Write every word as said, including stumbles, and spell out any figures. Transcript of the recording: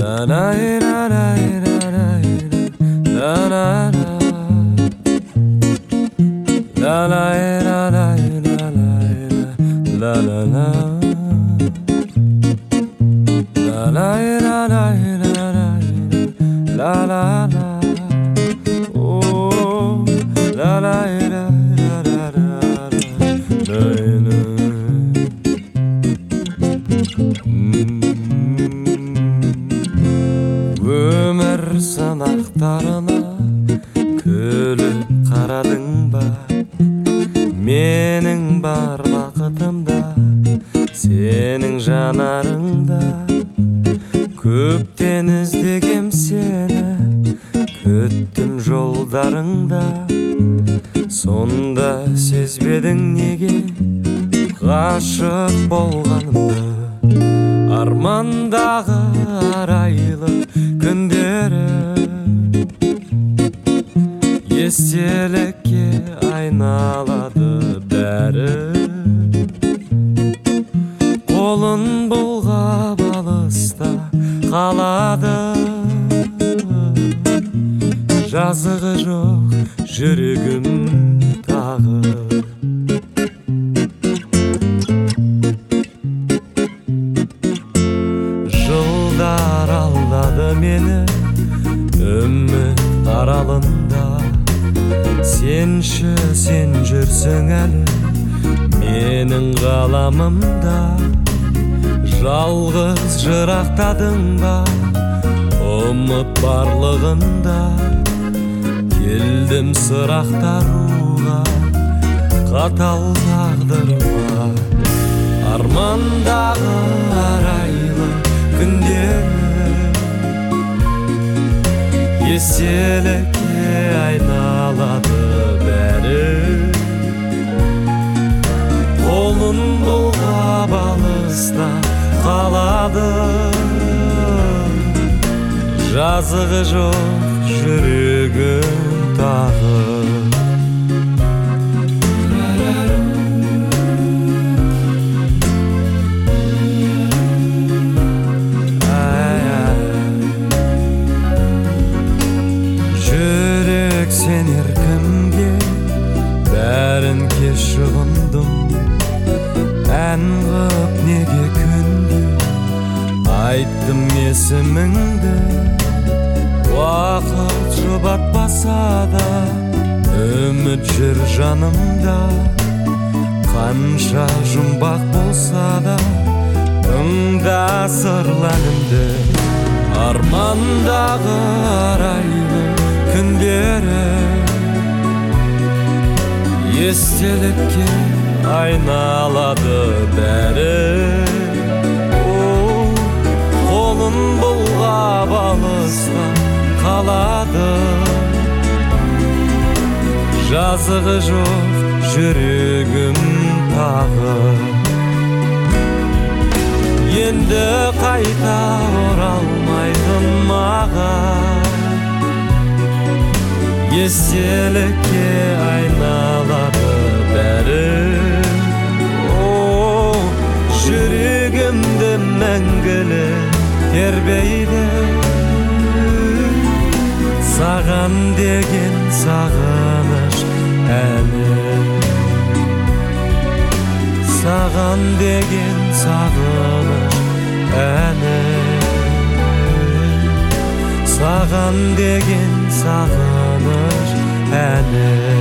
Өмір сынақтарына күліп қарадың ба? Менің бар бақытымда, сенің жанарыңда. Көптен іздегем сені, күттім жолдарыңда. Сонда сезбедің неге ғашық болғанымды? Армандағы арайлы күндері естелікке айналады бәрі. Қолын бұлғап алыста қалады, жазығы жоқ жүрегім тағы. Жылдар алдады мені үміт аралында. Сенші сен жүрсің әлі менің ғаламымда. Жалғыз жырақтадың ба ұмыт барлығында? Келдім сұрақтаруға қатал тағдырыма. Армандағы арайлы күндері естелікке айналады бәрі. Қолын бұлғап алыста қалады, жазығы жоқ жүрегім тағы. Сен еркімге бәрін кеш ұғындым. Ән ғып неге күнде айттым есіміңді. Уақыт жұбатпаса да үміт жүр жанымда. Қанша жұмбақ болса да тыңда сырлы әнімді. Армандағы арайлы күндері естелікке айналады бәрі. Қолын бұлғап алыста қалады, жазығы жоқ жүрегім тағы. Енді қайта оралмайтын маған, естелікке айналады бәрі. О, жүрегімді мәңгілі тербейді. Саған деген сағыныш әні, саған деген сағыныш әні, саған деген сағыныш әні.